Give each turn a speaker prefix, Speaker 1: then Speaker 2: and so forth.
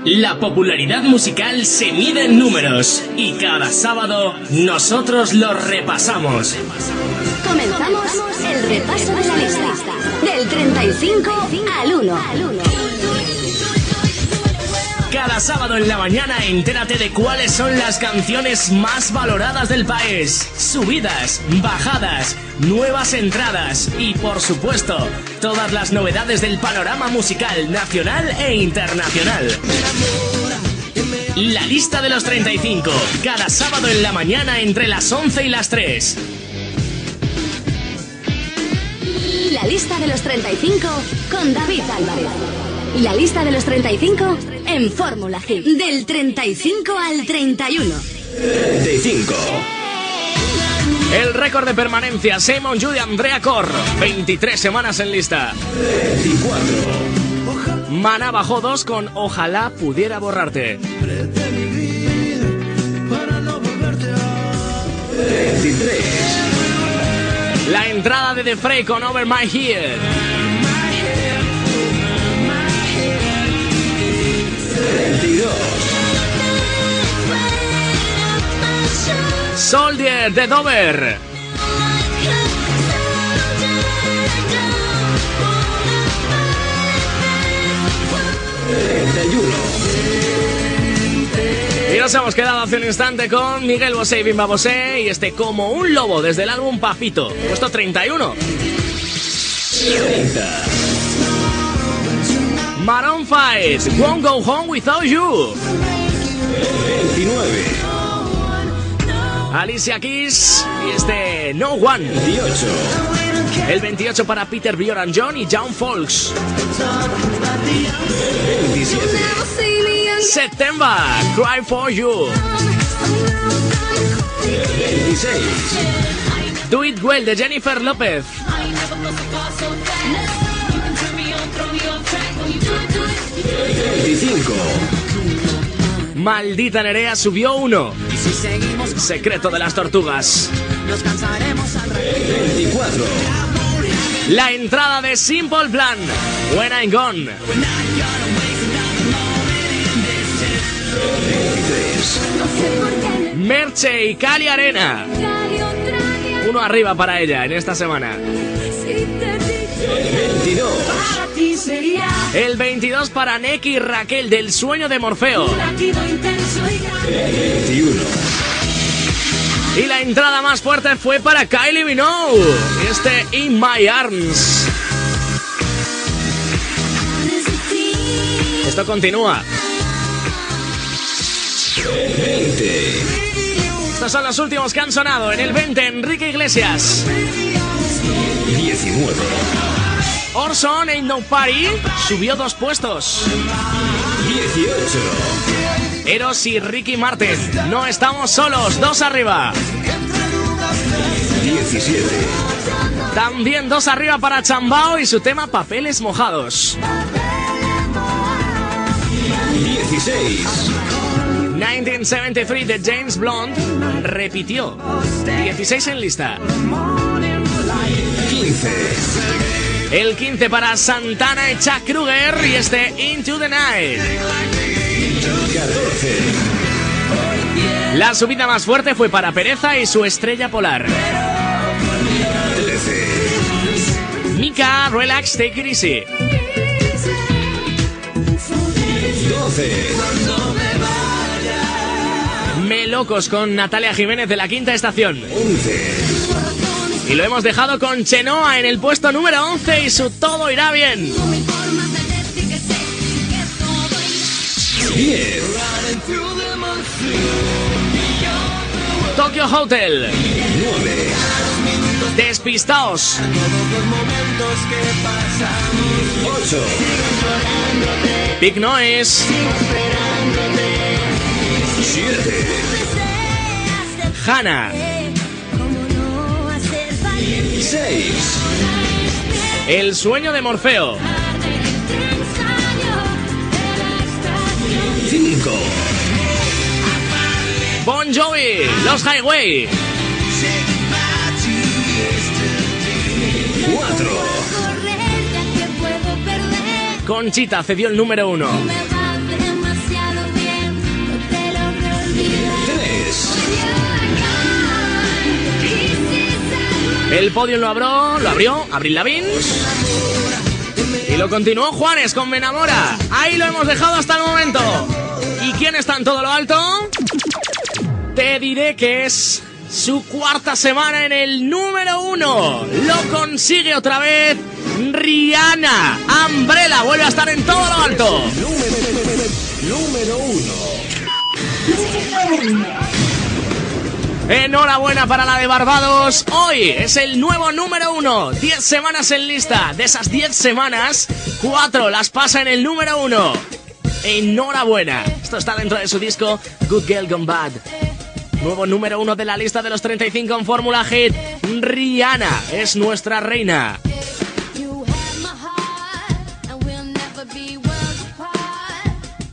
Speaker 1: La popularidad musical se mide en números y cada sábado nosotros lo repasamos.
Speaker 2: Comenzamos el repaso de la lista del 35 al 1.
Speaker 1: Cada sábado en la mañana entérate de cuáles son las canciones más valoradas del país. Subidas, bajadas, nuevas entradas y, por supuesto, todas las novedades del panorama musical nacional e internacional. La lista de los 35, cada sábado en la mañana entre las 11 y las 3.
Speaker 2: La lista de los 35 con David Álvarez. La lista de los 35 en Fórmula Hit. Del 35 al 31.
Speaker 3: 35.
Speaker 1: El récord de permanencia, Simon Jude y Andrea Corr. 23 semanas en lista.
Speaker 3: 24.
Speaker 1: Maná bajó 2 con Ojalá pudiera borrarte.
Speaker 3: 23.
Speaker 1: La entrada de The Fray con Over My Head.
Speaker 3: 22.
Speaker 1: Soldier de Dover.
Speaker 3: 31.
Speaker 1: Y nos hemos quedado hace un instante con Miguel Bosé y Bimba Bosé y este Como un lobo desde el álbum Papito, puesto 31.
Speaker 3: 30.
Speaker 1: Maroon 5, Won't Go Home Without You.
Speaker 3: 29.
Speaker 1: Alicia Keys y este No One.
Speaker 3: 28.
Speaker 1: El 28 para Peter Bjorn John y John Folks.
Speaker 3: 27.
Speaker 1: September, Cry For You.
Speaker 3: 26.
Speaker 1: Do It Well de Jennifer López.
Speaker 3: 25.
Speaker 1: Maldita Nerea subió 1. Secreto de las Tortugas.
Speaker 3: 24.
Speaker 1: La entrada de Simple Plan, When I'm Gone.
Speaker 3: 23.
Speaker 1: Merche y Cali Arena. 1 arriba para ella en esta semana.
Speaker 3: 22.
Speaker 1: El 22 para Neki y Raquel del Sueño de Morfeo.
Speaker 3: 21.
Speaker 1: Y la entrada más fuerte fue para Kylie Minogue. Este In My Arms. Esto continúa.
Speaker 3: 20.
Speaker 1: Estos son los últimos que han sonado. En el 20, Enrique Iglesias.
Speaker 3: 19.
Speaker 1: Orson Ain't No Party subió 2 puestos.
Speaker 3: 18.
Speaker 1: Eros y Ricky Martin, No Estamos Solos, 2 arriba.
Speaker 3: 17.
Speaker 1: También 2 arriba para Chambao y su tema Papeles Mojados.
Speaker 3: 16.
Speaker 1: 1973 de James Blunt repitió. 16 en lista.
Speaker 3: 15.
Speaker 1: El 15 para Santana y Chuck Kruger y este Into the Night.
Speaker 3: 14.
Speaker 1: La subida más fuerte fue para Pereza y su Estrella Polar.
Speaker 3: 13.
Speaker 1: Mika, Relax, Take It Easy.
Speaker 3: 12.
Speaker 1: Me Locos con Natalia Jiménez de La Quinta Estación.
Speaker 3: 11.
Speaker 1: Y lo hemos dejado con Chenoa en el puesto número 11 y su Todo Irá Bien.
Speaker 3: 10.
Speaker 1: Tokyo Hotel.
Speaker 3: 9.
Speaker 1: Despistaos.
Speaker 3: 8.
Speaker 1: Big Noise.
Speaker 3: 7.
Speaker 1: Hannah.
Speaker 3: 6.
Speaker 1: El Sueño de Morfeo.
Speaker 3: 5.
Speaker 1: Bon Jovi, Los Highway.
Speaker 3: 4.
Speaker 1: Conchita cedió el número 1. El podio lo abrió Avril Lavigne. Y lo continuó Juanes con Me Enamora. Ahí lo hemos dejado hasta el momento. ¿Y quién está en todo lo alto? Te diré que es su cuarta semana en el número 1. Lo consigue otra vez Rihanna. Umbrella vuelve a estar en todo lo alto.
Speaker 3: Número 1.
Speaker 1: Enhorabuena para la de Barbados. Hoy es el nuevo número 1. 10 semanas en lista. De esas 10 semanas, 4 las pasa en el número 1. Enhorabuena. Esto está dentro de su disco Good Girl Gone Bad. Nuevo número 1 de la lista de los 35 en Fórmula Hit. Rihanna es nuestra reina.
Speaker 4: You have my heart, and we'll never be